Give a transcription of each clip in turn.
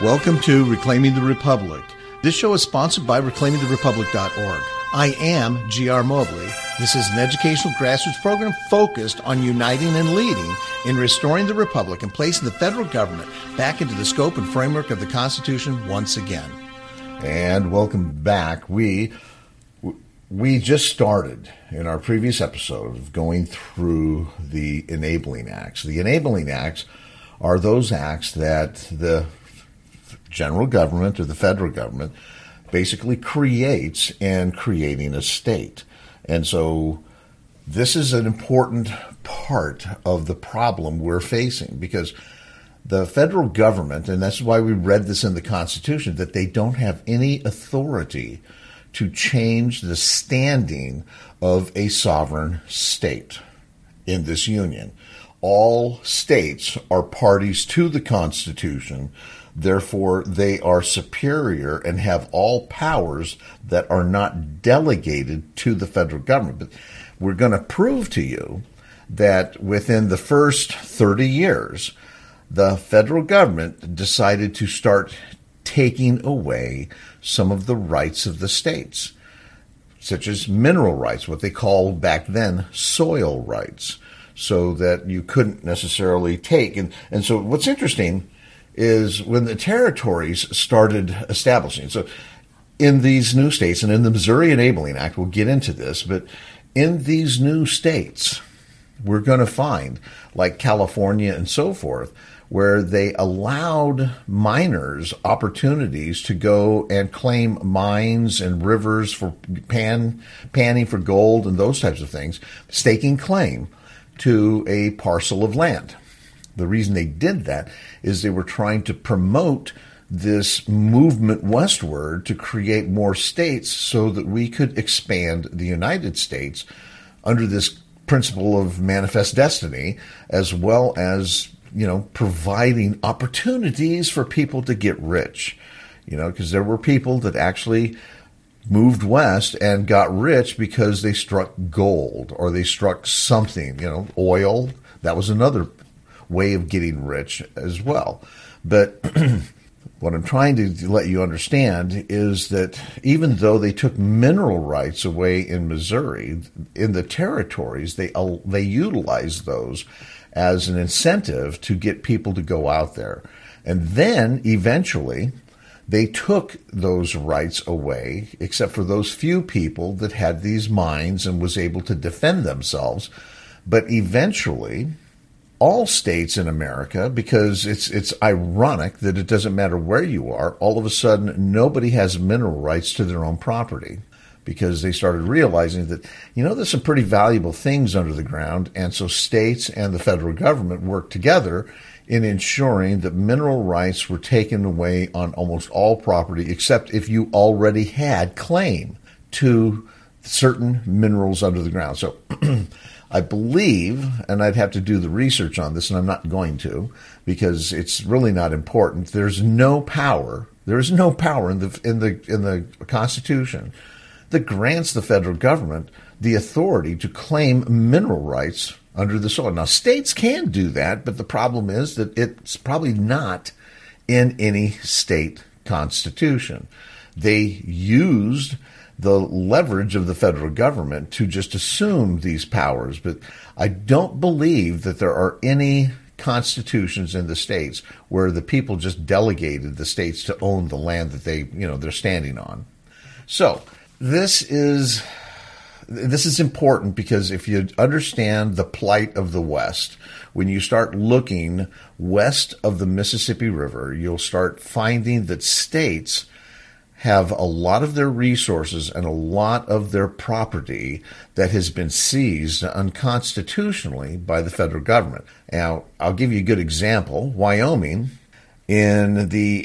Welcome to Reclaiming the Republic. This show is sponsored by reclaimingtherepublic.org. I am G.R. Mobley. This is an educational grassroots program focused on uniting and leading in restoring the Republic and placing the federal government back into the scope and framework of the Constitution once again. And welcome back. We just started in our previous episode of going through the Enabling Acts. The Enabling Acts are those acts that the general government or the federal government basically creates in creating a state. And so this is an important part of the problem we're facing, because the federal government, and that's why we read this in the Constitution, that they don't have any authority to change the standing of a sovereign state in this union. All states are parties to the Constitution. Therefore, they are superior and have all powers that are not delegated to the federal government. But we're going to prove to you that within the first 30 years, the federal government decided to start taking away some of the rights of the states, such as mineral rights, what they called back then soil rights, so that you couldn't necessarily take. And so what's interesting is when the territories started establishing. So in these new states, and in the Missouri Enabling Act, we'll get into this, but in these new states, we're going to find, like California and so forth, where they allowed miners opportunities to go and claim mines and rivers for panning for gold and those types of things, staking claim to a parcel of land. The reason they did that is they were trying to promote this movement westward to create more states so that we could expand the United States under this principle of manifest destiny, as well as, providing opportunities for people to get rich, because there were people that actually moved west and got rich because they struck gold or they struck something, oil. That was another way of getting rich as well. But what I'm trying to let you understand is that even though they took mineral rights away in Missouri, in the territories, they utilized those as an incentive to get people to go out there. And then eventually they took those rights away, except for those few people that had these mines and was able to defend themselves. But eventually all states in America, because it's ironic that it doesn't matter where you are, all of a sudden nobody has mineral rights to their own property, because they started realizing that, there's some pretty valuable things under the ground. And so states and the federal government worked together in ensuring that mineral rights were taken away on almost all property, except if you already had claim to certain minerals under the ground. So I believe, and I'd have to do the research on this, and I'm not going to, because it's really not important. There's no power in the Constitution that grants the federal government the authority to claim mineral rights under the soil. Now, states can do that, but the problem is that it's probably not in any state constitution. They used the leverage of the federal government to just assume these powers. But I don't believe that there are any constitutions in the states where the people just delegated the states to own the land that they're standing on. So this is important, because if you understand the plight of the West, when you start looking west of the Mississippi River, you'll start finding that states have a lot of their resources and a lot of their property that has been seized unconstitutionally by the federal government. Now, I'll give you a good example. Wyoming, in the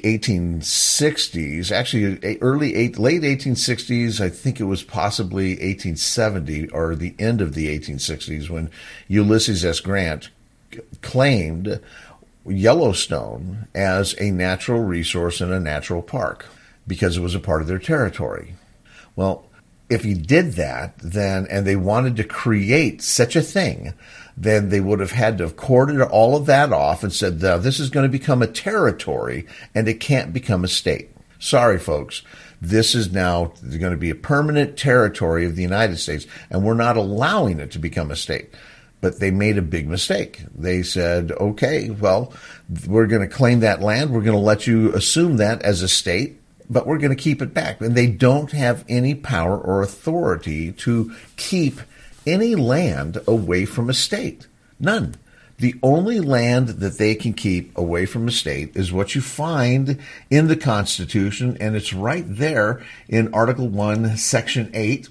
1860s, actually late 1860s, I think it was possibly 1870 or the end of the 1860s, when Ulysses S. Grant claimed Yellowstone as a natural resource and a natural park, because it was a part of their territory. Well, if he did that, then, and they wanted to create such a thing, then they would have had to have cordoned all of that off and said, now, this is going to become a territory and it can't become a state. Sorry, folks. This is now going to be a permanent territory of the United States, and we're not allowing it to become a state. But they made a big mistake. They said, okay, well, we're going to claim that land. We're going to let you assume that as a state, but we're going to keep it back. And they don't have any power or authority to keep any land away from a state. None. The only land that they can keep away from a state is what you find in the Constitution, and it's right there in Article 1, Section 8.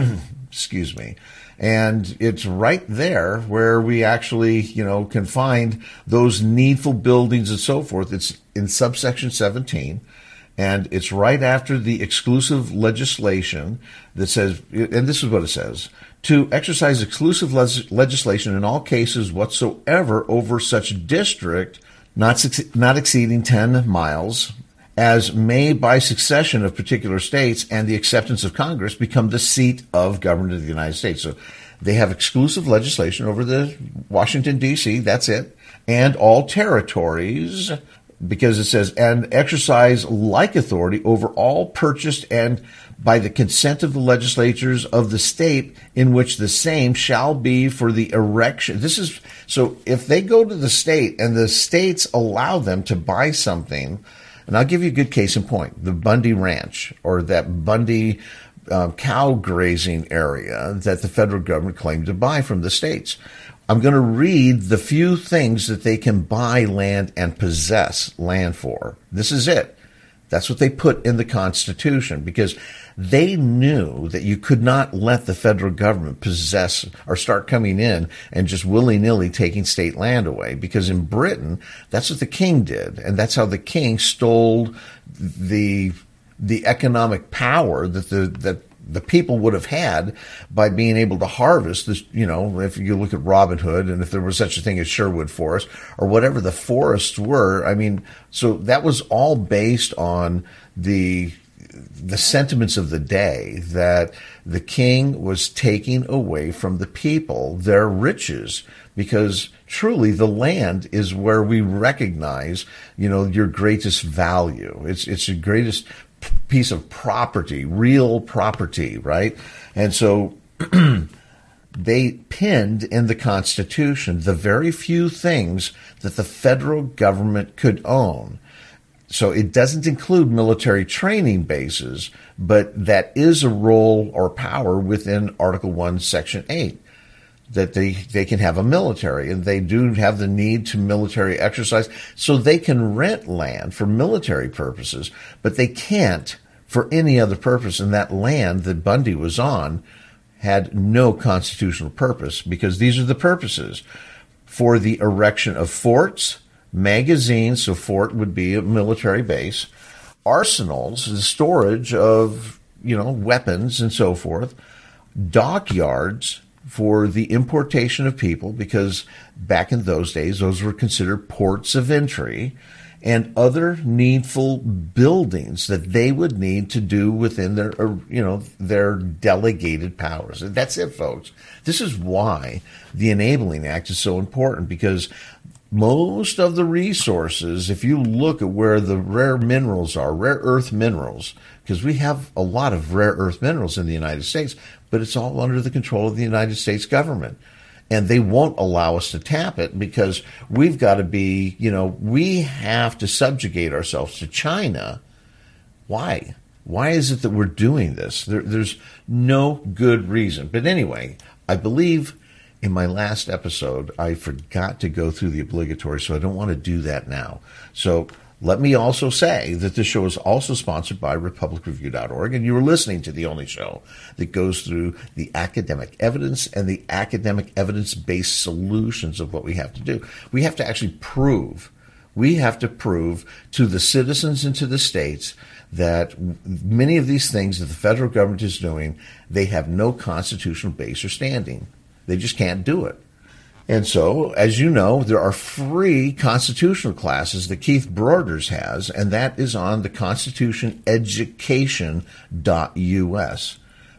Excuse me. And it's right there where we actually, can find those needful buildings and so forth. It's in subsection 17. And it's right after the exclusive legislation that says, and this is what it says, to exercise exclusive legislation in all cases whatsoever over such district not exceeding 10 miles as may by succession of particular states and the acceptance of Congress become the seat of government of the United States. So they have exclusive legislation over the Washington, D.C., that's it, and all territories, because it says, and exercise like authority over all purchased and by the consent of the legislatures of the state in which the same shall be for the erection. This is, so if they go to the state and the states allow them to buy something, and I'll give you a good case in point, the Bundy Ranch or that Bundy cow grazing area that the federal government claimed to buy from the states. I'm going to read the few things that they can buy land and possess land for. This is it. That's what they put in the Constitution, because they knew that you could not let the federal government possess or start coming in and just willy-nilly taking state land away. Because in Britain, that's what the king did. And that's how the king stole the economic power that the people would have had by being able to harvest this, if you look at Robin Hood and if there was such a thing as Sherwood Forest or whatever the forests were. I mean, so that was all based on the sentiments of the day that the king was taking away from the people their riches, because truly the land is where we recognize, your greatest value. It's your greatest piece of property, real property, right? And so they pinned in the Constitution the very few things that the federal government could own. So it doesn't include military training bases, but that is a role or power within Article 1, Section 8, that they can have a military, and they do have the need to military exercise, so they can rent land for military purposes, but they can't for any other purpose. And that land that Bundy was on had no constitutional purpose, because these are the purposes: for the erection of forts, magazines, so fort would be a military base, arsenals, the storage of, weapons and so forth, dockyards for the importation of people, because back in those days, those were considered ports of entry, and other needful buildings that they would need to do within their, their delegated powers. And that's it, folks. This is why the Enabling Act is so important, because most of the resources, if you look at where the rare minerals are, rare earth minerals, because we have a lot of rare earth minerals in the United States, but it's all under the control of the United States government. And they won't allow us to tap it, because we've got to be, we have to subjugate ourselves to China. Why? Why is it that we're doing this? There's no good reason. But anyway, I believe in my last episode, I forgot to go through the obligatory, so I don't want to do that now. So let me also say that this show is also sponsored by RepublicReview.org, and you are listening to the only show that goes through the academic evidence and the academic evidence-based solutions of what we have to do. We have to actually prove. We have to prove to the citizens and to the states that many of these things that the federal government is doing, they have no constitutional base or standing. They just can't do it. And so, as you know, there are free constitutional classes that Keith Broders has, and that is on the constitutioneducation.us.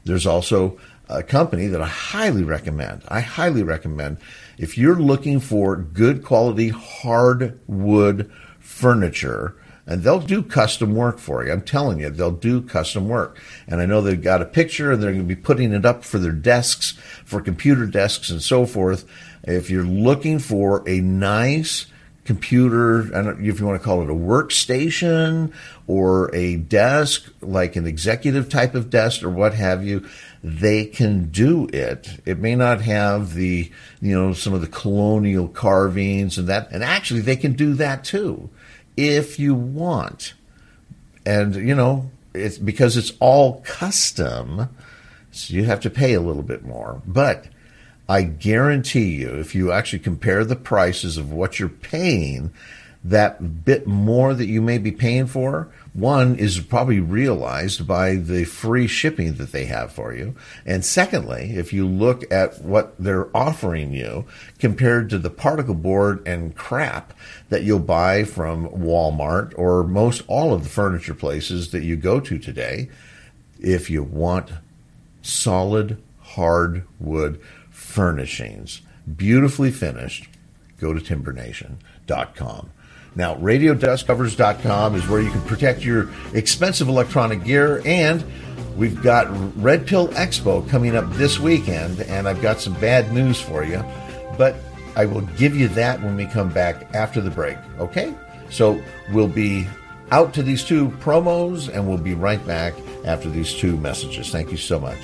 There's also a company that I highly recommend. If you're looking for good quality hardwood furniture, and they'll do custom work for you. I'm telling you, they'll do custom work. And I know they've got a picture and they're going to be putting it up for their desks, for computer desks and so forth. If you're looking for a nice computer, I don't know if you want to call it a workstation or a desk, like an executive type of desk or what have you, they can do it. It may not have the, some of the colonial carvings and that, and actually they can do that too, if you want. And, it's because it's all custom, so you have to pay a little bit more. But I guarantee you, if you actually compare the prices of what you're paying, that bit more that you may be paying for, one is probably realized by the free shipping that they have for you. And secondly, if you look at what they're offering you compared to the particle board and crap that you'll buy from Walmart or most all of the furniture places that you go to today, if you want solid hardwood furnishings, beautifully finished, go to timbernation.com. Now, RadioDeskCovers.com is where you can protect your expensive electronic gear, and we've got Red Pill Expo coming up this weekend, and I've got some bad news for you, but I will give you that when we come back after the break, okay? So we'll be out to these two promos, and we'll be right back after these two messages. Thank you so much.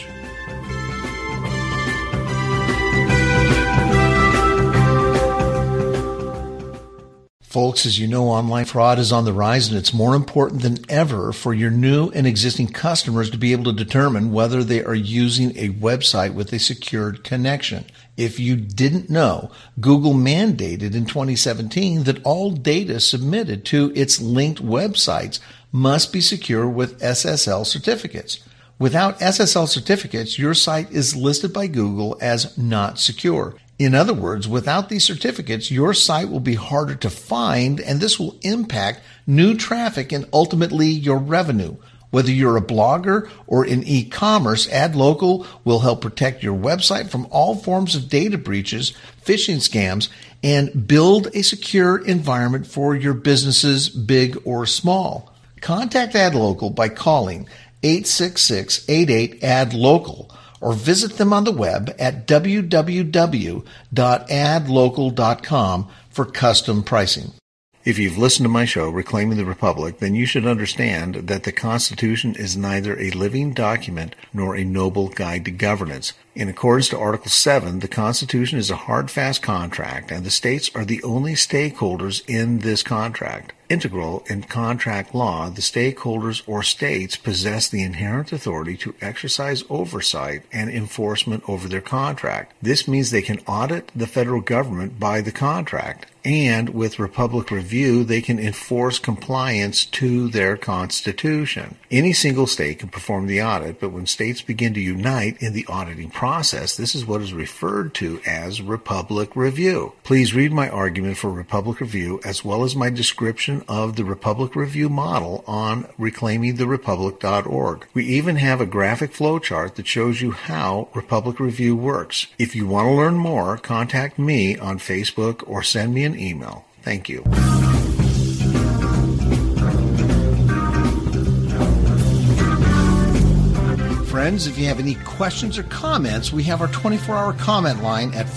Folks, as you know, online fraud is on the rise, and it's more important than ever for your new and existing customers to be able to determine whether they are using a website with a secured connection. If you didn't know, Google mandated in 2017 that all data submitted to its linked websites must be secure with SSL certificates. Without SSL certificates, your site is listed by Google as not secure. In other words, without these certificates, your site will be harder to find, and this will impact new traffic and ultimately your revenue. Whether you're a blogger or in e-commerce, AdLocal will help protect your website from all forms of data breaches, phishing scams, and build a secure environment for your businesses, big or small. Contact AdLocal by calling 866-88-ADLOCAL or visit them on the web at www.adlocal.com for custom pricing. If you've listened to my show, Reclaiming the Republic, then you should understand that the Constitution is neither a living document nor a noble guide to governance. In accordance to Article 7, the Constitution is a hard, fast contract, and the states are the only stakeholders in this contract. Integral in contract law, the stakeholders or states possess the inherent authority to exercise oversight and enforcement over their contract. This means they can audit the federal government by the contract, and with Republic Review, they can enforce compliance to their Constitution. Any single state can perform the audit, but when states begin to unite in the auditing process, this is what is referred to as Republic Review. Please read my argument for Republic Review as well as my description of the Republic Review model on reclaimingtherepublic.org. We even have a graphic flowchart that shows you how Republic Review works. If you want to learn more, contact me on Facebook or send me an email. Thank you. Friends, if you have any questions or comments, we have our 24-hour comment line at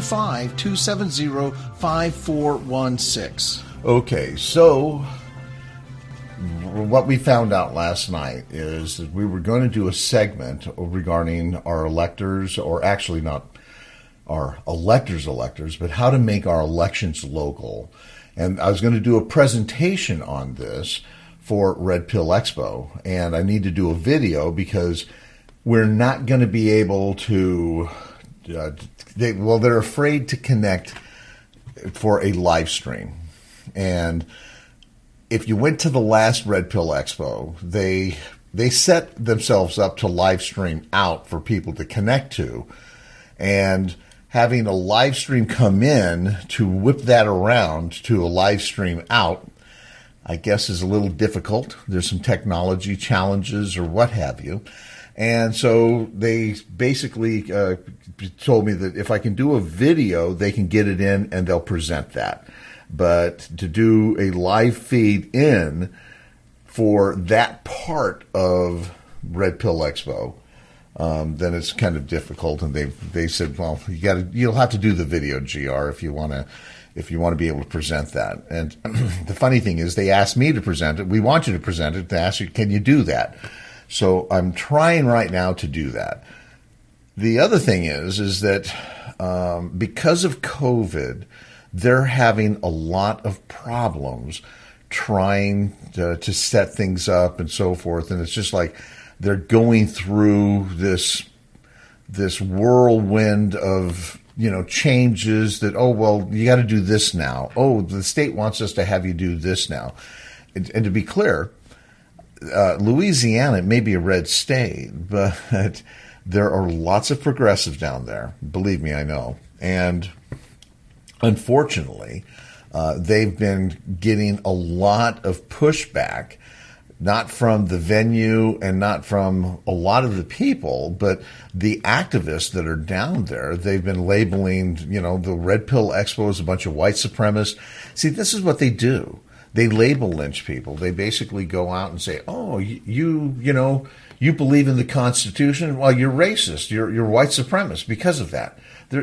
425-270-5416. Okay, so what we found out last night is that we were going to do a segment regarding our electors, or actually not our electors, but how to make our elections local. And I was going to do a presentation on this for Red Pill Expo, and I need to do a video because we're not going to be able to, they're afraid to connect for a live stream. And if you went to the last Red Pill Expo, they set themselves up to live stream out for people to connect to. And having a live stream come in to whip that around to a live stream out, I guess is a little difficult. There's some technology challenges or what have you. And so they basically told me that if I can do a video, they can get it in and they'll present that. But to do a live feed in for that part of Red Pill Expo, then it's kind of difficult. And they said, well, you'll have to do the video, GR, if you want to be able to present that. And the funny thing is, they asked me to present it. We want you to present it. They asked you, can you do that? So I'm trying right now to do that. The other thing is that because of COVID, they're having a lot of problems trying to set things up and so forth. And it's just like they're going through this whirlwind of, changes that, oh, well, you got to do this now. Oh, the state wants us to have you do this now. And to be clear, Louisiana may be a red state, but there are lots of progressives down there. Believe me, I know. And unfortunately, they've been getting a lot of pushback, not from the venue and not from a lot of the people, but the activists that are down there. They've been labeling, the Red Pill Expo as a bunch of white supremacists. See, this is what they do. They label lynch people. They basically go out and say, oh, you believe in the Constitution? Well, you're racist. You're white supremacist because of that.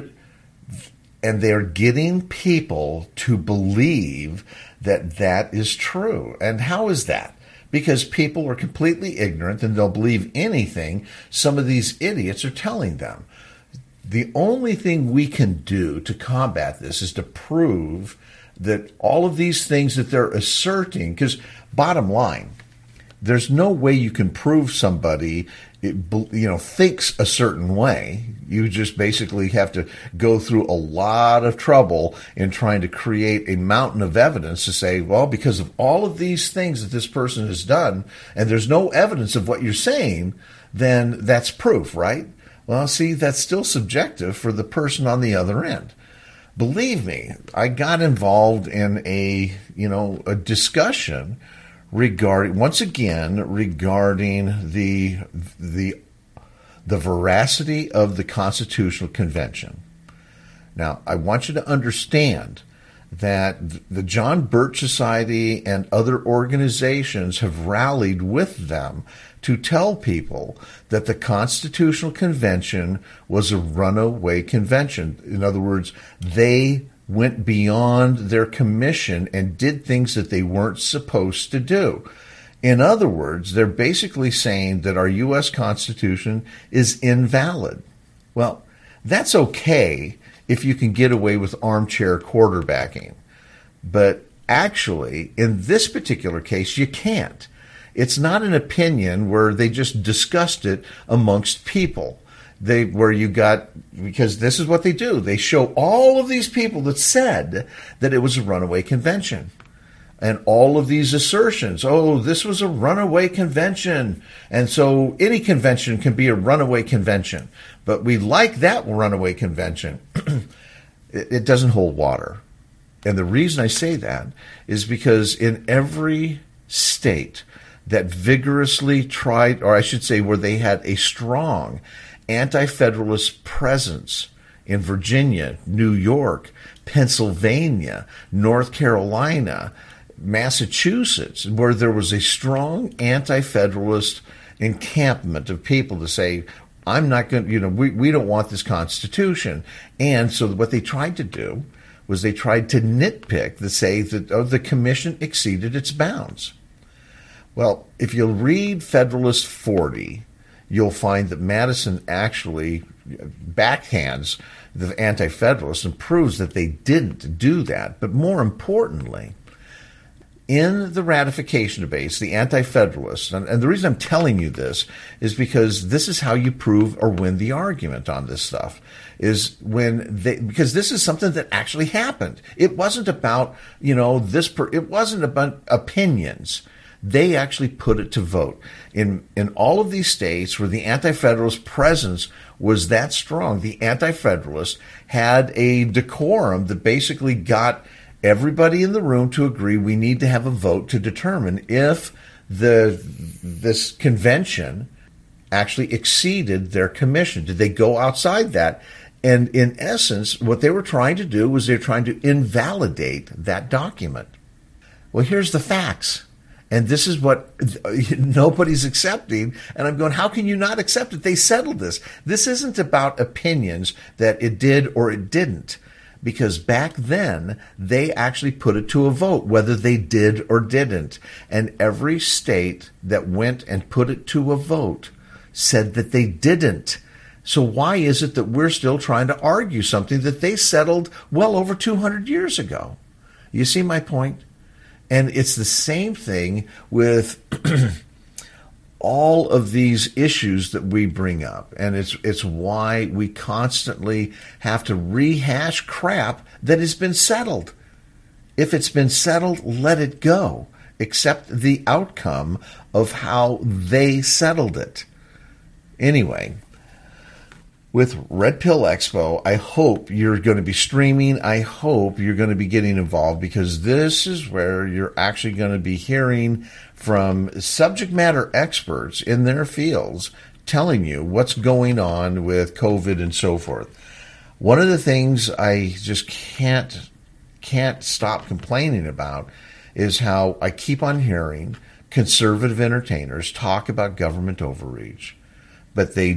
And they're getting people to believe that that is true. And how is that? Because people are completely ignorant and they'll believe anything some of these idiots are telling them. The only thing we can do to combat this is to prove that all of these things that they're asserting, because bottom line, there's no way you can prove somebody thinks a certain way. You just basically have to go through a lot of trouble in trying to create a mountain of evidence to say, well, because of all of these things that this person has done, and there's no evidence of what you're saying, then that's proof, right? Well, see, that's still subjective for the person on the other end. Believe me, I got involved in a discussion regarding the veracity of the Constitutional Convention. Now, I want you to understand that the John Birch Society and other organizations have rallied with them to tell people that the Constitutional Convention was a runaway convention. In other words, they went beyond their commission and did things that they weren't supposed to do. In other words, they're basically saying that our U.S. Constitution is invalid. Well, that's okay if you can get away with armchair quarterbacking. But actually, in this particular case, you can't. It's not an opinion where they just discussed it amongst people. Because this is what they do. They show all of these people that said that it was a runaway convention. And all of these assertions, oh, this was a runaway convention. And so any convention can be a runaway convention. But we like that runaway convention. It doesn't hold water. And the reason I say that is because in every state that vigorously tried, or I should say where they had a strong anti-federalist presence in Virginia, New York, Pennsylvania, North Carolina, Massachusetts, where there was a strong anti-federalist encampment of people to say, I'm not going to, we don't want this Constitution. And so what they tried to do was they tried to nitpick to say that the commission exceeded its bounds. Well, if you read Federalist 40, you'll find that Madison actually backhands the anti-federalists and proves that they didn't do that. But more importantly, in the ratification debates, the anti-federalists, and the reason I'm telling you this is because this is how you prove or win the argument on this stuff, is because this is something that actually happened. It wasn't about, it wasn't about opinions. They actually put it to vote. In all of these states where the anti-federalist presence was that strong, the anti-federalists had a decorum that basically got everybody in the room to agree we need to have a vote to determine if this convention actually exceeded their commission? Did they go outside that? And in essence, what they were trying to do was they're trying to invalidate that document. Well, here's the facts. And this is what nobody's accepting. And I'm going, how can you not accept it? They settled this. This isn't about opinions that it did or it didn't. Because back then, they actually put it to a vote, whether they did or didn't. And every state that went and put it to a vote said that they didn't. So why is it that we're still trying to argue something that they settled well over 200 years ago? You see my point? And it's the same thing with all of these issues that we bring up. And it's why we constantly have to rehash crap that has been settled. If it's been settled, let it go. Accept the outcome of how they settled it. Anyway, with Red Pill Expo, I hope you're going to be streaming. I hope you're going to be getting involved, because this is where you're actually going to be hearing from subject matter experts in their fields telling you what's going on with COVID and so forth. One of the things I just can't stop complaining about is how I keep on hearing conservative entertainers talk about government overreach. But they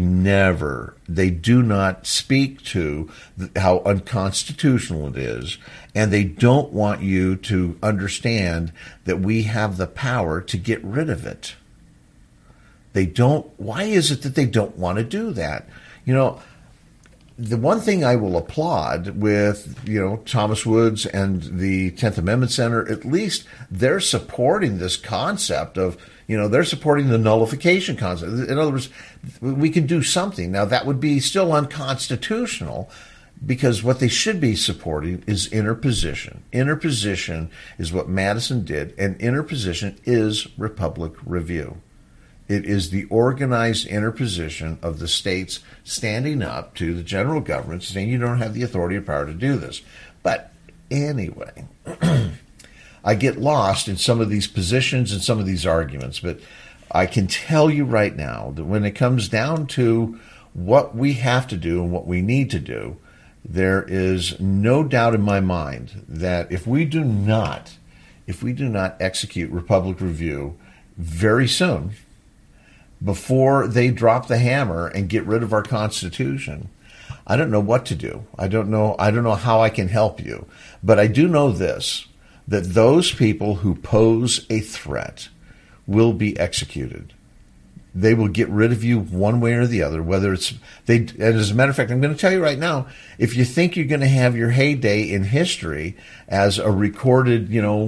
do not speak to how unconstitutional it is, and they don't want you to understand that we have the power to get rid of it. They don't. Why is it that they don't want to do that? You know, the one thing I will applaud with, Thomas Woods and the 10th Amendment Center, at least they're supporting this concept of, they're supporting the nullification concept. In other words, we can do something. Now, that would be still unconstitutional, because what they should be supporting is interposition. Interposition is what Madison did, and interposition is Republic Review. It is the organized interposition of the states standing up to the general government saying you don't have the authority or power to do this. But anyway, I get lost in some of these positions and some of these arguments, but I can tell you right now that when it comes down to what we have to do and what we need to do, there is no doubt in my mind that if we do not execute Republic Review very soon, before they drop the hammer and get rid of our Constitution, I don't know what to do. I don't know how I can help you. But I do know this, that those people who pose a threat will be executed. They will get rid of you one way or the other, whether it's and as a matter of fact, I'm going to tell you right now, if you think you're going to have your heyday in history as a recorded,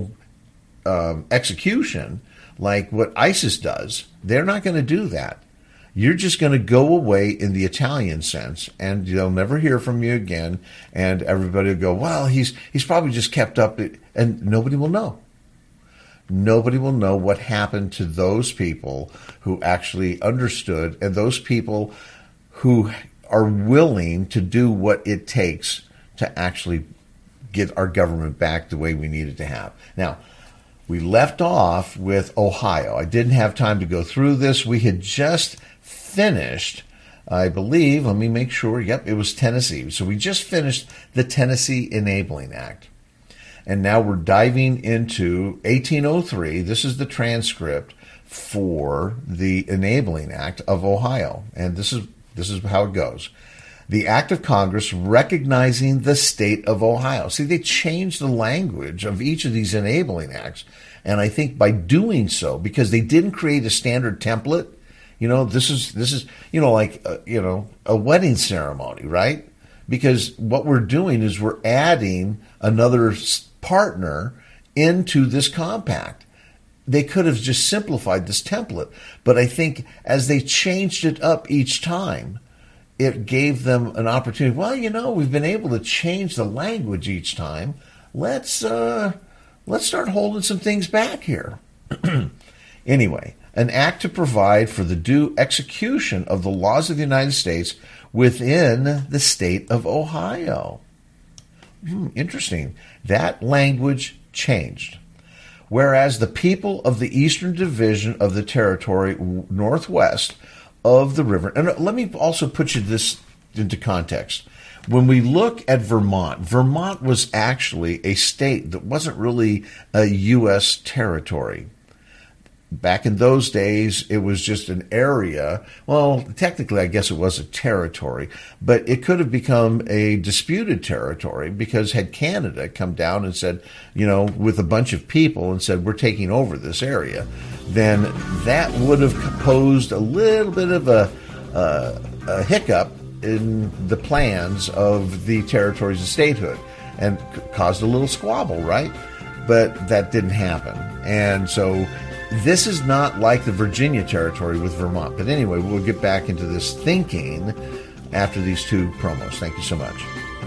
execution, like what ISIS does, they're not going to do that. You're just going to go away in the Italian sense, and they'll never hear from you again, and everybody will go, well, he's probably just kept up, and nobody will know. Nobody will know what happened to those people who actually understood, and those people who are willing to do what it takes to actually get our government back the way we need it to have. Now, we left off with Ohio. I didn't have time to go through this. We had just finished, I believe, let me make sure, it was Tennessee. So we just finished the Tennessee Enabling Act. And now we're diving into 1803. This is the transcript for the Enabling Act of Ohio. And this is how it goes. The Act of Congress recognizing the state of Ohio. See, they changed the language of each of these enabling acts. And I think by doing so, because they didn't create a standard template, this is like, a wedding ceremony, right? Because what we're doing is we're adding another partner into this compact. They could have just simplified this template. But I think as they changed it up each time, it gave them an opportunity. Well, we've been able to change the language each time. Let's start holding some things back here. Anyway, an act to provide for the due execution of the laws of the United States within the state of Ohio. Interesting. That language changed. Whereas the people of the Eastern Division of the Territory Northwest of the river. And let me also put you this into context. When we look at Vermont, Vermont was actually a state that wasn't really a U.S. territory. Back in those days, it was just an area. Well, technically, I guess it was a territory, but it could have become a disputed territory because had Canada come down and said, with a bunch of people and said, we're taking over this area, then that would have posed a little bit of a hiccup in the plans of the territories of statehood and caused a little squabble, right? But that didn't happen. And so this is not like the Virginia territory with Vermont. But anyway, we'll get back into this thinking after these two promos. Thank you so much.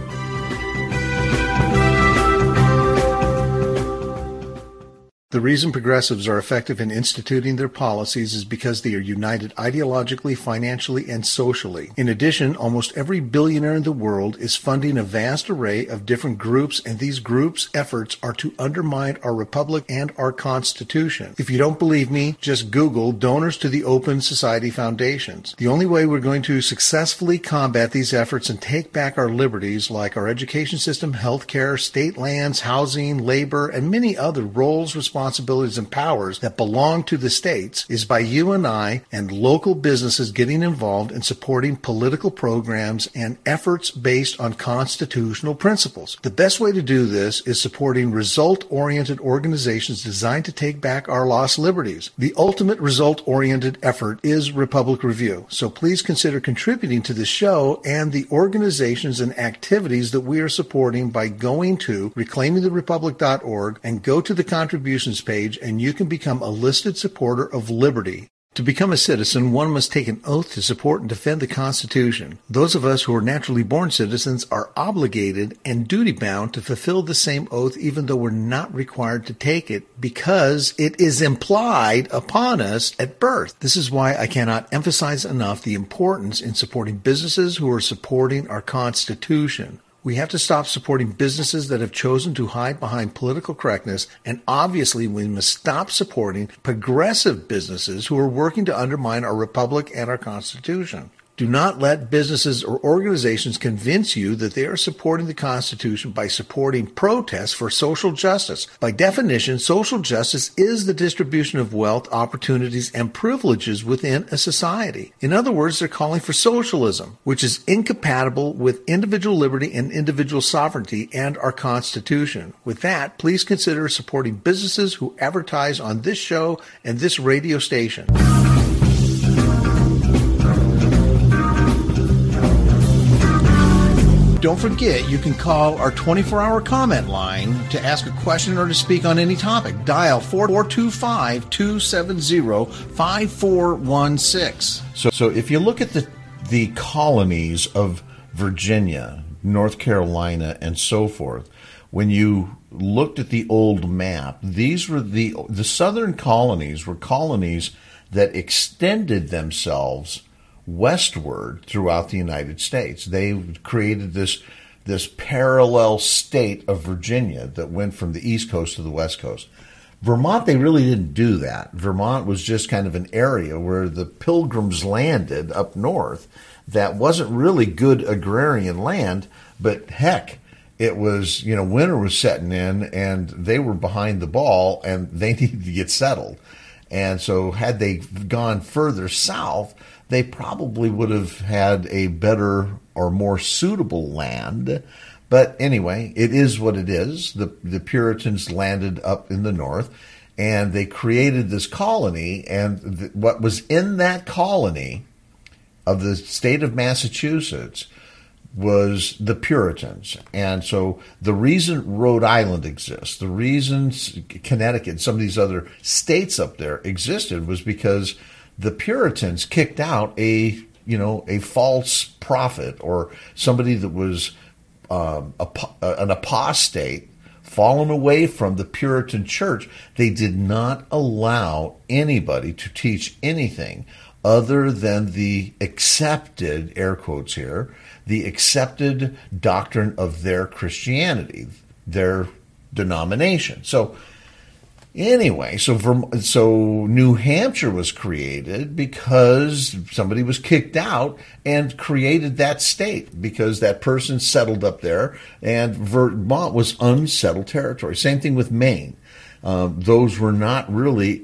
The reason progressives are effective in instituting their policies is because they are united ideologically, financially, and socially. In addition, almost every billionaire in the world is funding a vast array of different groups, and these groups' efforts are to undermine our republic and our Constitution. If you don't believe me, just Google donors to the Open Society Foundations. The only way we're going to successfully combat these efforts and take back our liberties, like our education system, healthcare, state lands, housing, labor, and many other roles, responsibilities, and powers that belong to the states, is by you and I and local businesses getting involved in supporting political programs and efforts based on constitutional principles. The best way to do this is supporting result-oriented organizations designed to take back our lost liberties. The ultimate result-oriented effort is Republic Review, so please consider contributing to this show and the organizations and activities that we are supporting by going to reclaimingtherepublic.org and go to the contributions page, and you can become a listed supporter of liberty. To become a citizen, one must take an oath to support and defend the Constitution. Those of us who are naturally born citizens are obligated and duty-bound to fulfill the same oath, even though we're not required to take it, because it is implied upon us at birth. This is why I cannot emphasize enough the importance in supporting businesses who are supporting our Constitution. We have to stop supporting businesses that have chosen to hide behind political correctness, and obviously we must stop supporting progressive businesses who are working to undermine our republic and our Constitution. Do not let businesses or organizations convince you that they are supporting the Constitution by supporting protests for social justice. By definition, social justice is the distribution of wealth, opportunities, and privileges within a society. In other words, they're calling for socialism, which is incompatible with individual liberty and individual sovereignty and our Constitution. With that, please consider supporting businesses who advertise on this show and this radio station. Don't forget, you can call our 24-hour comment line to ask a question or to speak on any topic. Dial 425-270-5416. So if you look at the colonies of Virginia, North Carolina, and so forth, when you looked at the old map, these were the southern colonies were colonies that extended themselves westward throughout the United States. They created this parallel state of Virginia that went from the East Coast to the West Coast. Vermont, they really didn't do that. Vermont was just kind of an area where the Pilgrims landed up north that wasn't really good agrarian land, but heck, it was, winter was setting in and they were behind the ball and they needed to get settled. And so had they gone further south, they probably would have had a better or more suitable land. But anyway, it is what it is. The Puritans landed up in the north, and they created this colony, and what was in that colony of the state of Massachusetts was the Puritans. And so the reason Rhode Island exists, the reason Connecticut, some of these other states up there existed was because the Puritans kicked out a false prophet or somebody that was an apostate, fallen away from the Puritan church. They did not allow anybody to teach anything other than the accepted, air quotes here, the accepted doctrine of their Christianity, their denomination. So, Anyway, so New Hampshire was created because somebody was kicked out and created that state because that person settled up there, and Vermont was unsettled territory. Same thing with Maine. Those were not really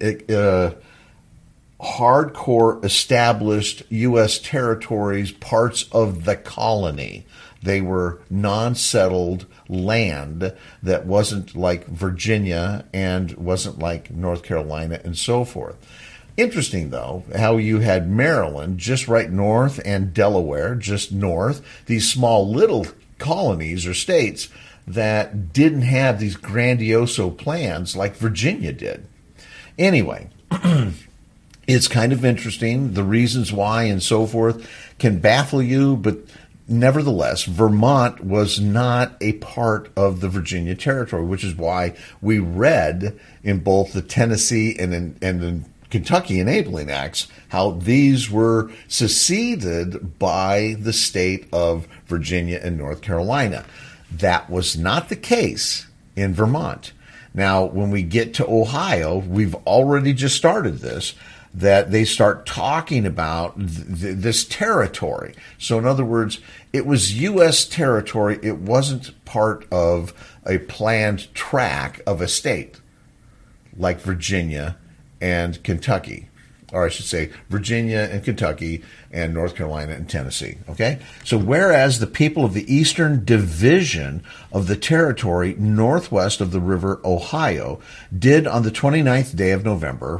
hardcore established U.S. territories, parts of the colony. They were non-settled land that wasn't like Virginia and wasn't like North Carolina and so forth. Interesting, though, how you had Maryland just right north and Delaware just north, these small little colonies or states that didn't have these grandioso plans like Virginia did. Anyway, it's kind of interesting. The reasons why and so forth can baffle you, but nevertheless, Vermont was not a part of the Virginia territory, which is why we read in both the Tennessee and in Kentucky enabling acts how these were seceded by the state of Virginia and North Carolina. That was not the case in Vermont. Now, when we get to Ohio, we've already just started this, that they start talking about this territory. So in other words, it was U.S. territory. It wasn't part of a planned track of a state like Virginia and Kentucky. Or I should say Virginia and Kentucky and North Carolina and Tennessee. Okay? So whereas the people of the Eastern Division of the territory northwest of the river Ohio did on the 29th day of November,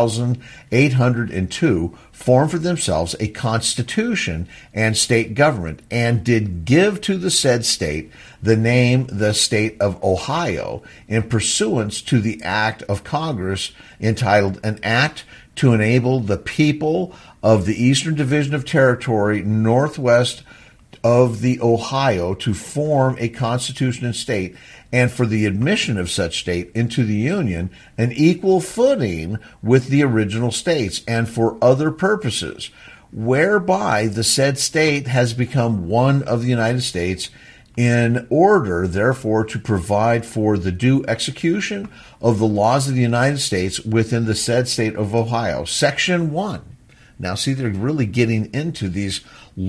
1802, form for themselves a constitution and state government, and did give to the said state the name the state of Ohio in pursuance to the act of Congress entitled An Act to enable the people of the Eastern Division of Territory northwest of the Ohio to form a constitution and state, and for the admission of such state into the Union, an equal footing with the original states, and for other purposes, whereby the said state has become one of the United States, in order, therefore, to provide for the due execution of the laws of the United States within the said state of Ohio. Section 1. Now, see, they're really getting into these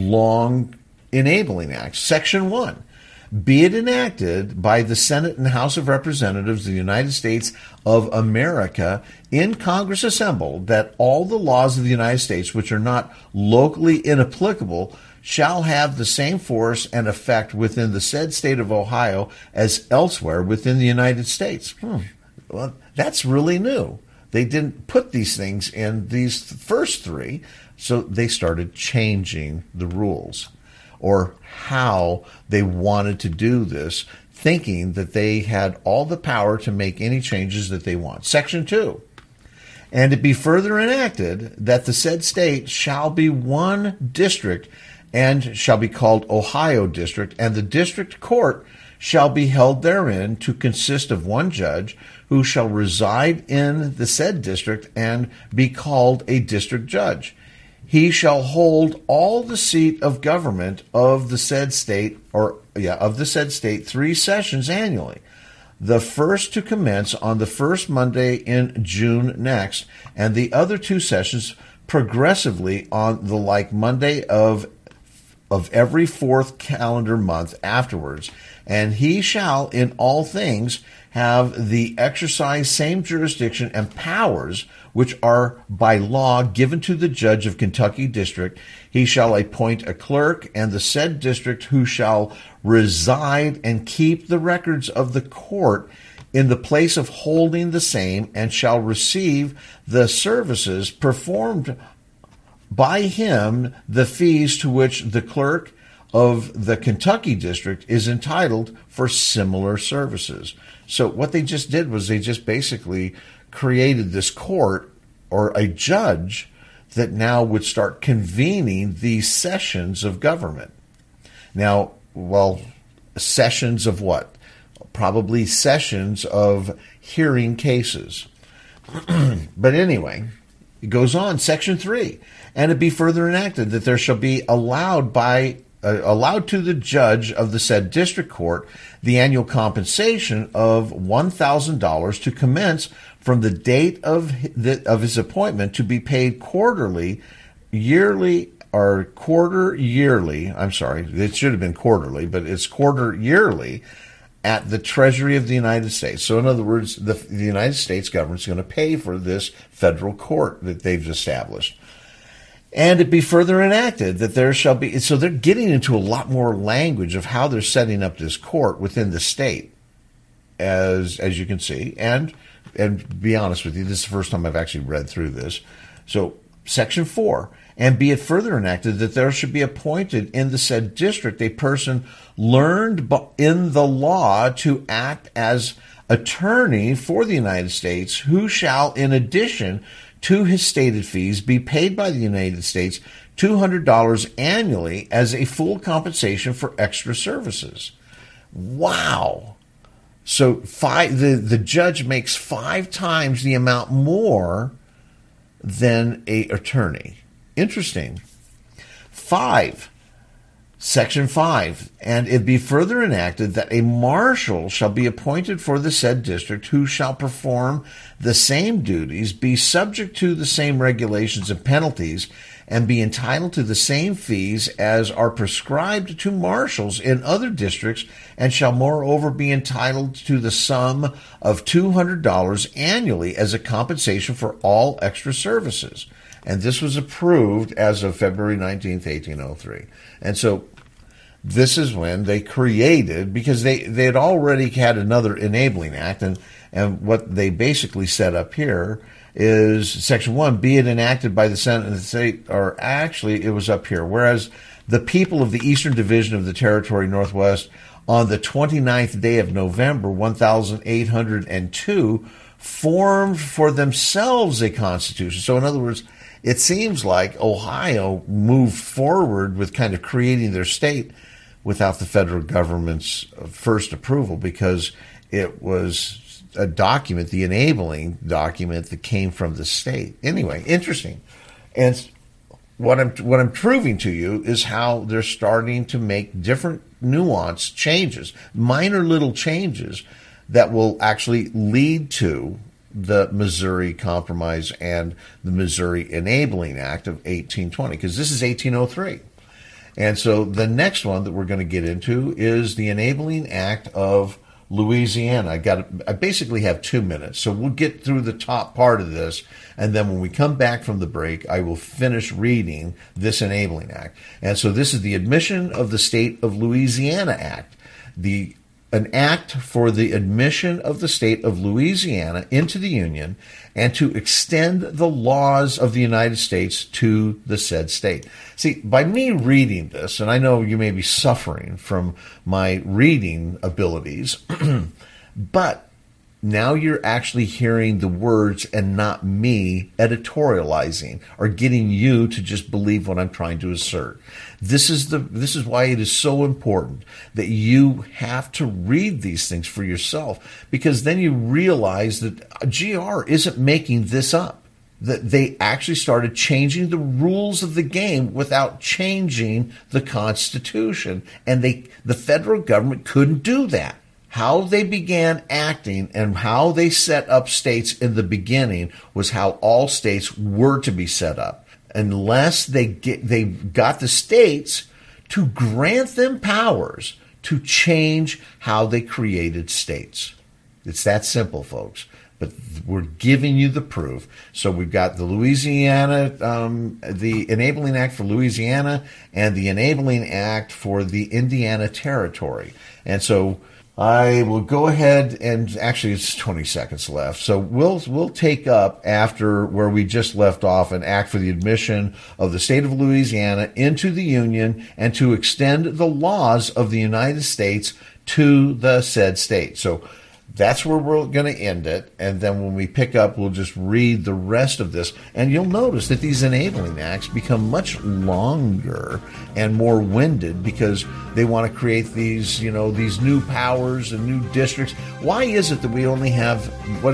long enabling acts. Section 1. Be it enacted by the Senate and House of Representatives of the United States of America in Congress assembled that all the laws of the United States which are not locally inapplicable shall have the same force and effect within the said state of Ohio as elsewhere within the United States. Well, that's really new. They didn't put these things in these first three, so they started changing the rules or how they wanted to do this, thinking that they had all the power to make any changes that they want. Section 2. And it be further enacted that the said state shall be one district and shall be called Ohio District, and the district court shall be held therein to consist of one judge who shall reside in the said district and be called a district judge. He shall hold all the seat of government of the said state, of the said state 3 sessions annually. The first to commence on the first Monday in June next, and the other 2 sessions progressively on the like Monday of every 4th calendar month afterwards, and he shall in all things have the exercise same jurisdiction and powers which are by law given to the judge of Kentucky district. He shall appoint a clerk and the said district who shall reside and keep the records of the court in the place of holding the same, and shall receive the services performed by him the fees to which the clerk of the Kentucky district is entitled for similar services. So what they just did was they just basically created this court or a judge that now would start convening these sessions of government. Now, well, sessions of what? Probably sessions of hearing cases. But anyway, it goes on, Section 3. And it be further enacted that there shall be allowed by allowed to the judge of the said district court the annual compensation of $1,000 to commence from the date of his appointment, to be paid yearly. I'm sorry, it should have been quarterly, but it's yearly at the Treasury of the United States. So in other words, the United States government is going to pay for this federal court that they've established. And it be further enacted that there shall be, so they're getting into a lot more language of how they're setting up this court within the state, as you can see. And be honest with you, this is the first time I've actually read through this. So Section 4, and be it further enacted that there should be appointed in the said district a person learned in the law to act as attorney for the United States, who shall, in addition to his stated fees, be paid by the United States $200 annually as a full compensation for extra services. Wow. So the judge makes 5 times the amount more than an attorney. Interesting. 5. Section 5, and it be further enacted that a marshal shall be appointed for the said district, who shall perform the same duties, be subject to the same regulations and penalties, and be entitled to the same fees as are prescribed to marshals in other districts, and shall moreover be entitled to the sum of $200 annually as a compensation for all extra services. And this was approved as of February 19th, 1803. And so this is when they created, because they had already had another enabling act, and what they basically set up here is Section 1, be it enacted by the Senate and the state, or actually it was up here, whereas the people of the Eastern Division of the Territory Northwest on the 29th day of November, 1802, formed for themselves a constitution. So in other words, it seems like Ohio moved forward with kind of creating their state without the federal government's first approval, because it was a document, the enabling document, that came from the state. Anyway, interesting. And what I'm proving to you is how they're starting to make different nuanced changes, minor little changes that will actually lead to the Missouri Compromise and the Missouri Enabling Act of 1820, because this is 1803. And so the next one that we're going to get into is the Enabling Act of Louisiana. I basically have 2 minutes, so we'll get through the top part of this, and then when we come back from the break, I will finish reading this Enabling Act. And so this is the Admission of the State of Louisiana Act, an act for the admission of the state of Louisiana into the Union and to extend the laws of the United States to the said state. See, by me reading this, and I know you may be suffering from my reading abilities, but now you're actually hearing the words and not me editorializing or getting you to just believe what I'm trying to assert. This is why it is so important that you have to read these things for yourself, because then you realize that GR isn't making this up, that they actually started changing the rules of the game without changing the Constitution, and the federal government couldn't do that. How they began acting and how they set up states in the beginning was how all states were to be set up, unless they got the states to grant them powers to change how they created states. It's that simple, folks. But we're giving you the proof. So we've got the Louisiana, the Enabling Act for Louisiana, and the Enabling Act for the Indiana Territory. And so I will go ahead and actually it's 20 seconds left. So we'll take up after where we just left off an act for the admission of the state of Louisiana into the Union and to extend the laws of the United States to the said state. So that's where we're going to end it. And then when we pick up, we'll just read the rest of this. And you'll notice that these enabling acts become much longer and more winded because they want to create these, these new powers and new districts. Why is it that we only have,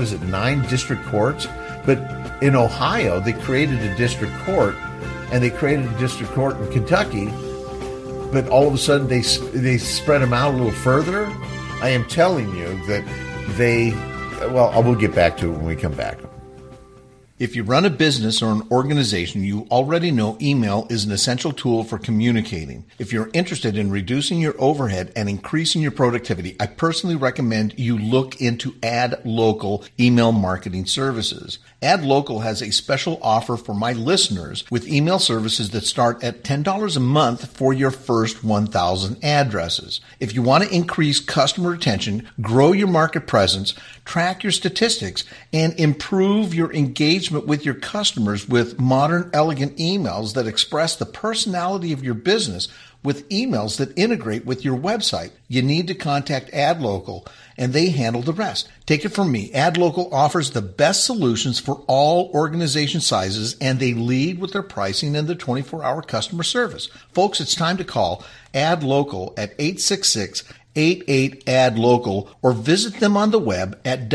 9 district courts? But in Ohio, they created a district court, and they created a district court in Kentucky but all of a sudden they spread them out a little further. I am telling you that I will get back to it when we come back. If you run a business or an organization, you already know email is an essential tool for communicating. If you're interested in reducing your overhead and increasing your productivity, I personally recommend you look into AdLocal email marketing services. AdLocal has a special offer for my listeners with email services that start at $10 a month for your first 1,000 addresses. If you want to increase customer retention, grow your market presence, track your statistics, and improve your engagement with your customers with modern, elegant emails that express the personality of your business with emails that integrate with your website, you need to contact AdLocal, and they handle the rest. Take it from me. AdLocal offers the best solutions for all organization sizes, and they lead with their pricing and their 24-hour customer service. Folks, it's time to call AdLocal at 866-88-ADLOCAL or visit them on the web at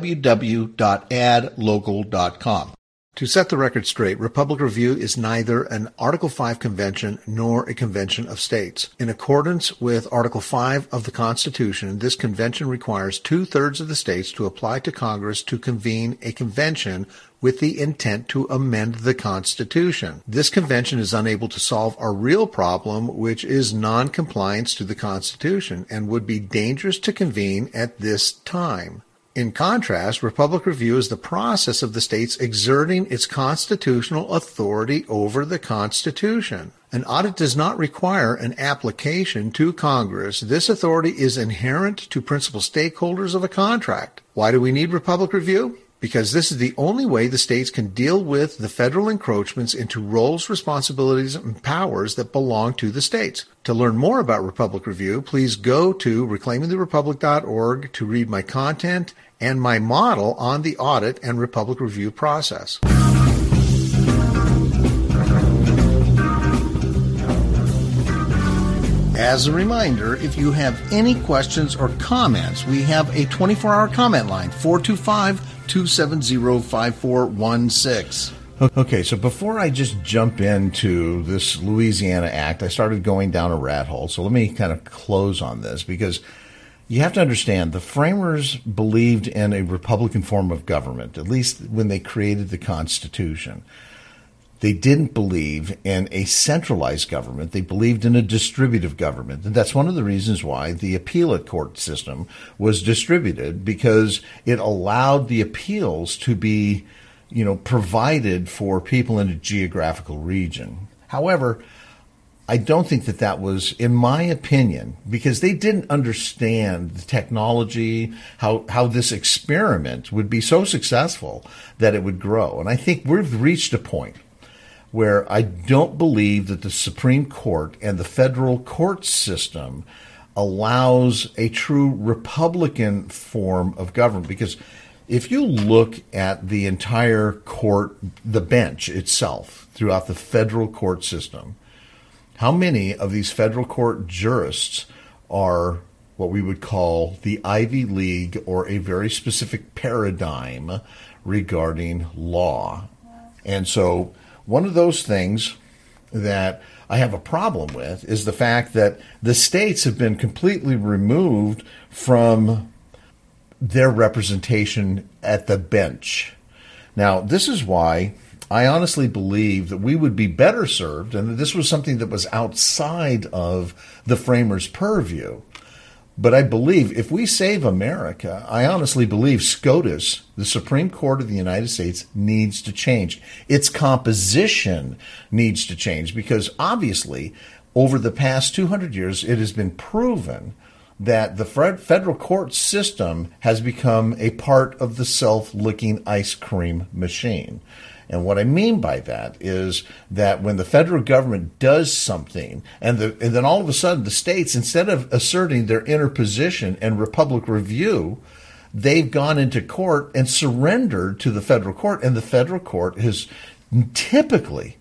www.adlocal.com. To set the record straight, Republic Review is neither an Article 5 convention nor a convention of states. In accordance with Article 5 of the Constitution, this convention requires 2/3 of the states to apply to Congress to convene a convention with the intent to amend the Constitution. This convention is unable to solve our real problem, which is non-compliance to the Constitution, and would be dangerous to convene at this time. In contrast, Republic Review is the process of the states exerting its constitutional authority over the Constitution. An audit does not require an application to Congress. This authority is inherent to principal stakeholders of a contract. Why do we need Republic Review? Because this is the only way the states can deal with the federal encroachments into roles, responsibilities, and powers that belong to the states. To learn more about Republic Review, please go to reclaimingtherepublic.org to read my content and my model on the audit and Republic Review process. As a reminder, if you have any questions or comments, we have a 24-hour comment line, 425-270-5416. Okay, so before I just jump into this Louisiana Act, I started going down a rat hole. So let me kind of close on this, because you have to understand the framers believed in a Republican form of government, at least when they created the Constitution. They didn't believe in a centralized government. They believed in a distributive government. And that's one of the reasons why the appellate court system was distributed, because it allowed the appeals to be, provided for people in a geographical region. However, I don't think that was, in my opinion, because they didn't understand the technology, how this experiment would be so successful that it would grow. And I think we've reached a point where I don't believe that the Supreme Court and the federal court system allows a true Republican form of government. Because if you look at the entire court, the bench itself, throughout the federal court system, how many of these federal court jurists are what we would call the Ivy League or a very specific paradigm regarding law? And so one of those things that I have a problem with is the fact that the states have been completely removed from their representation at the bench. Now, this is why I honestly believe that we would be better served, and this was something that was outside of the framers' purview. But I believe if we save America, I honestly believe SCOTUS, the Supreme Court of the United States, needs to change. Its composition needs to change, because obviously over the past 200 years, it has been proven that the federal court system has become a part of the self-licking ice cream machine. And what I mean by that is that when the federal government does something, and then all of a sudden the states, instead of asserting their inner position and Republic Review, they've gone into court and surrendered to the federal court, and the federal court has typically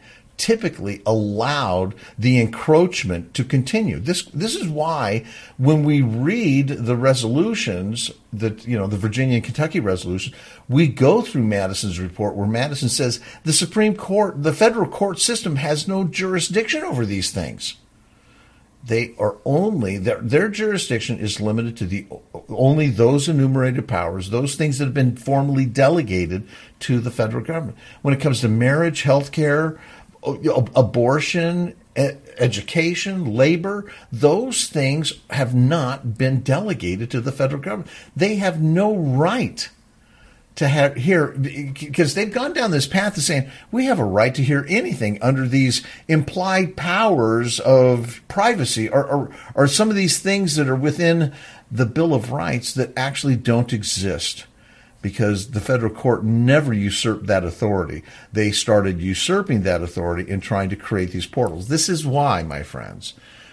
allowed the encroachment to continue. This is why when we read the resolutions, the Virginia and Kentucky resolution, we go through Madison's report where Madison says the Supreme Court, the federal court system, has no jurisdiction over these things. they are only, their jurisdiction is limited to only those enumerated powers, those things that have been formally delegated to the federal government. When it comes to marriage, health care, abortion, education, labor, those things have not been delegated to the federal government. They have no right to hear, because they've gone down this path of saying we have a right to hear anything under these implied powers of privacy or some of these things that are within the Bill of Rights that actually don't exist, because the federal court never usurped that authority. They started usurping that authority and trying to create these portals. This is why, my friends,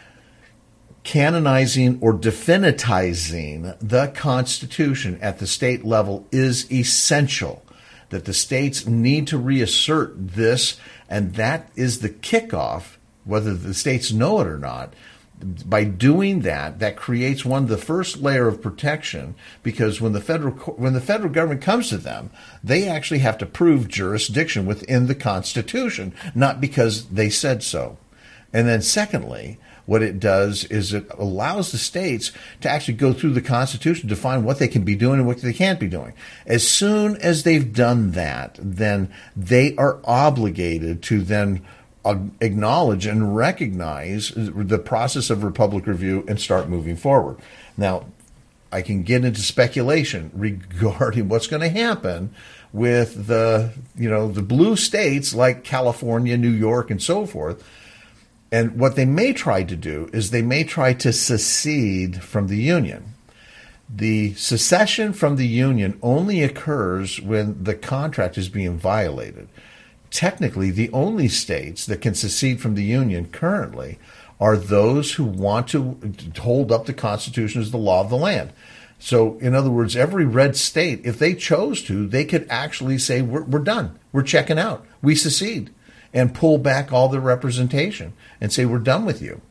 canonizing or definitizing the Constitution at the state level is essential, that the states need to reassert this, and that is the kickoff, whether the states know it or not. By doing that, that creates the first layer of protection, because when the federal government comes to them, they actually have to prove jurisdiction within the Constitution, not because they said so. And then secondly, what it does is it allows the states to actually go through the Constitution to define what they can be doing and what they can't be doing. As soon as they've done that, then they are obligated to then acknowledge and recognize the process of Republic review and start moving forward. Now, I can get into speculation regarding what's going to happen with the blue states like California, New York, and so forth. And what they may try to do is they may try to secede from the Union. The secession from the Union only occurs when the contract is being violated. Technically, the only states that can secede from the Union currently are those who want to hold up the Constitution as the law of the land. So, in other words, every red state, if they chose to, they could actually say, we're done. We're checking out. We secede. And pull back all the representation and say, we're done with you.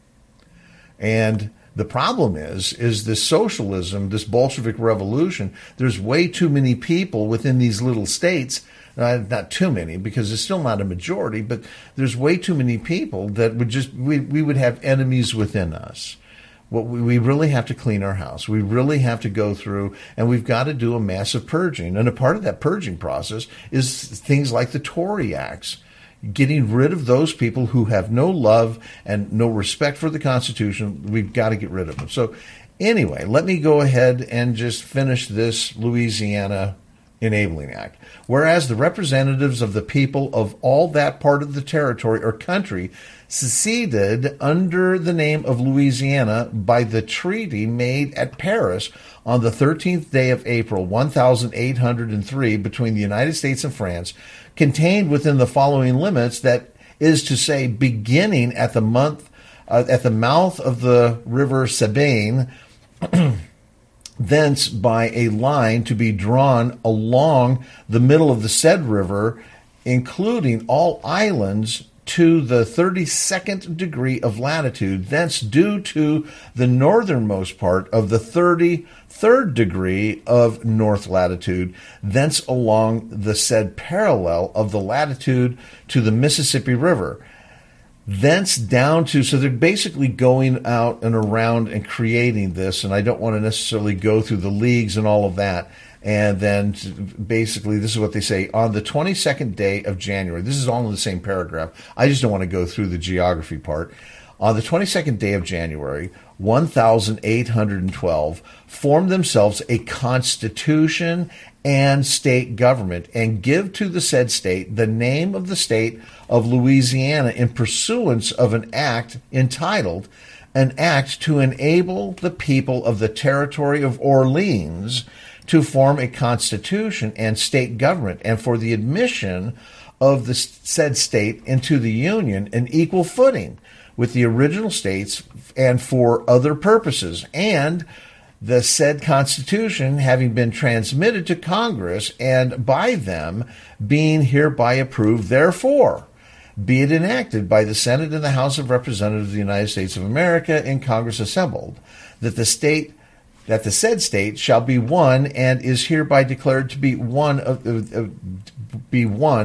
And the problem is this socialism, this Bolshevik revolution, there's way too many people within these little states, not too many, because it's still not a majority, but there's way too many people that we would have enemies within us. We really have to clean our house. We really have to go through, and we've got to do a massive purging. And a part of that purging process is things like the Tory Acts, getting rid of those people who have no love and no respect for the Constitution. We've got to get rid of them. So anyway, let me go ahead and just finish this Louisiana Enabling Act. Whereas the representatives of the people of all that part of the territory or country seceded under the name of Louisiana by the treaty made at Paris on the 13th day of April, 1803, between the United States and France, contained within the following limits, that is to say, beginning at the mouth of the river Sabine, thence by a line to be drawn along the middle of the said river, including all islands to the 32nd degree of latitude, thence due to the northernmost part of the 33rd degree of north latitude, thence along the said parallel of the latitude to the Mississippi River, thence down to, so they're basically going out and around and creating this, and I don't want to necessarily go through the leagues and all of that. And then basically, this is what they say, on the 22nd day of January. This is all in the same paragraph. I just don't want to go through the geography part. On the 22nd day of January, 1812 formed themselves a constitution and state government, and give to the said state the name of the state of Louisiana in pursuance of an act entitled, an act to enable the people of the territory of Orleans to form a constitution and state government, and for the admission of the said state into the Union an equal footing with the original states, and for other purposes, and the said constitution having been transmitted to Congress, and by them being hereby approved, therefore be it enacted by the Senate and the House of Representatives of the United States of America in Congress assembled, that the said state shall be one, and is hereby declared to be one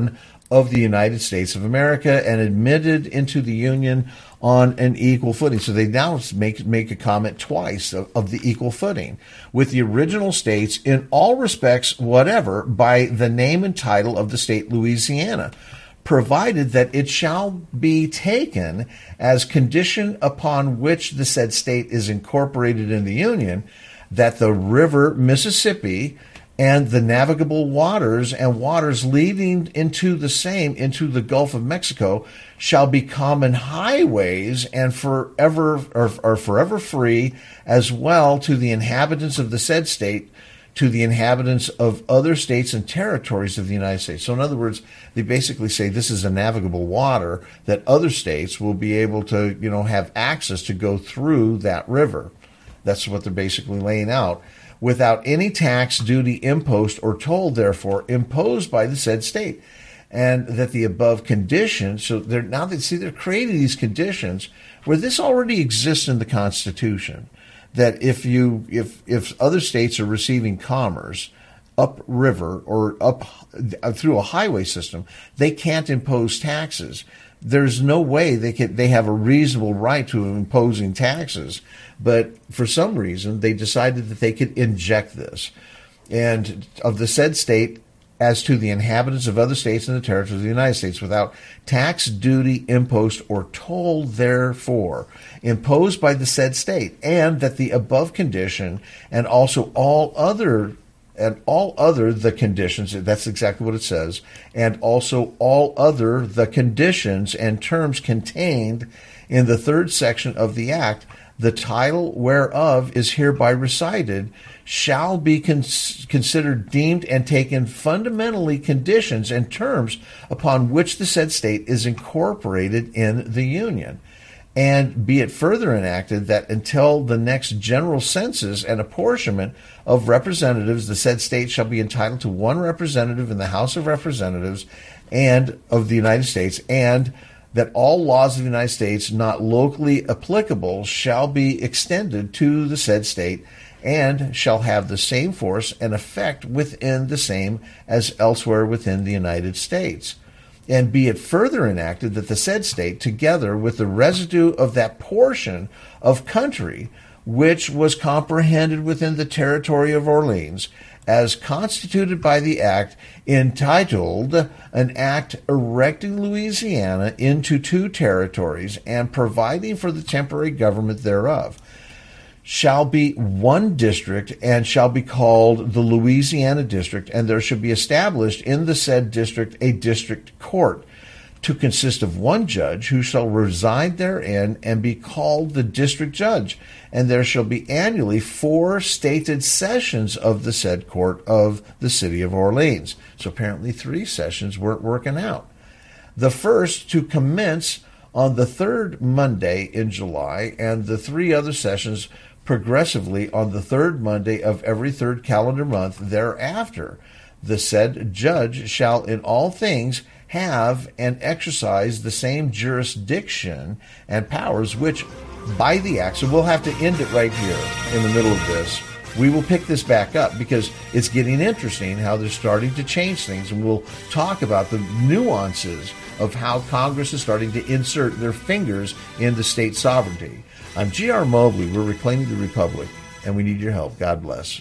of the United States of America and admitted into the Union on an equal footing. So they now make a comment twice of the equal footing with the original states in all respects, whatever, by the name and title of the state Louisiana, provided that it shall be taken as condition upon which the said state is incorporated in the Union, that the river Mississippi and the navigable waters and waters leading into the same, into the Gulf of Mexico, shall be common highways and forever free, as well to the inhabitants of the said state, to the inhabitants of other states and territories of the United States. So in other words, they basically say this is a navigable water that other states will be able to, have access to go through that river. That's what they're basically laying out. Without any tax, duty, impost, or toll, therefore, imposed by the said state. And that the above conditions, so they're creating these conditions where this already exists in the Constitution. That if other states are receiving commerce upriver or up through a highway system, they can't impose taxes. There's no way they have a reasonable right to imposing taxes, but for some reason they decided that they could inject this. And of the said state as to the inhabitants of other states and the territories of the United States, without tax, duty, impost, or toll therefore imposed by the said state, and that the above condition and also all other the conditions, that's exactly what it says, and also all other the conditions and terms contained in the third section of the Act, the title whereof is hereby recited, shall be considered deemed and taken fundamentally conditions and terms upon which the said state is incorporated in the Union. And be it further enacted that until the next general census and apportionment of representatives, the said state shall be entitled to one representative in the House of Representatives and of the United States, and that all laws of the United States not locally applicable shall be extended to the said state and shall have the same force and effect within the same as elsewhere within the United States. And be it further enacted that the said state, together with the residue of that portion of country which was comprehended within the territory of Orleans, as constituted by the act entitled an act erecting Louisiana into two territories and providing for the temporary government thereof, shall be one district and shall be called the Louisiana District, and there shall be established in the said district a district court to consist of one judge who shall reside therein and be called the district judge, and there shall be annually 4 stated sessions of the said court of the city of Orleans. So apparently 3 sessions weren't working out. The first to commence on the 3rd Monday in July, and the 3 other sessions progressively on the 3rd Monday of every 3rd calendar month thereafter. The said judge shall in all things have and exercise the same jurisdiction and powers which by the act. So we'll have to end it right here in the middle of this. We will pick this back up because it's getting interesting how they're starting to change things, and we'll talk about the nuances of how Congress is starting to insert their fingers into state sovereignty. I'm G.R. Mobley. We're Reclaiming the Republic, and we need your help. God bless.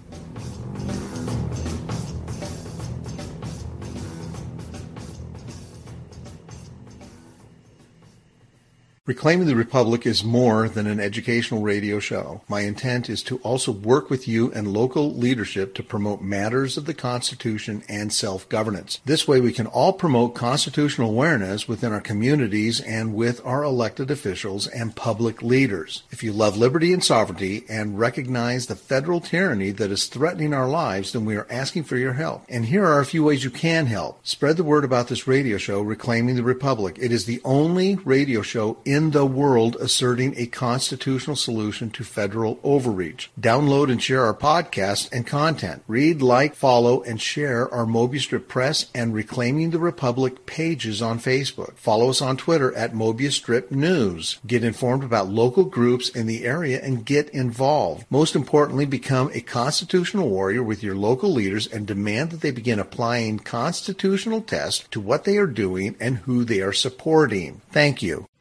Reclaiming the Republic is more than an educational radio show. My intent is to also work with you and local leadership to promote matters of the Constitution and self-governance. This way we can all promote constitutional awareness within our communities and with our elected officials and public leaders. If you love liberty and sovereignty and recognize the federal tyranny that is threatening our lives, then we are asking for your help. And here are a few ways you can help. Spread the word about this radio show, Reclaiming the Republic. It is the only radio show in the world asserting a constitutional solution to federal overreach. Download and share our podcast and content. Read, like, follow, and share our Mobius Strip Press and Reclaiming the Republic pages on Facebook. Follow us on Twitter at Mobius Strip News. Get informed about local groups in the area and get involved. Most importantly, become a constitutional warrior with your local leaders and demand that they begin applying constitutional tests to what they are doing and who they are supporting. Thank you.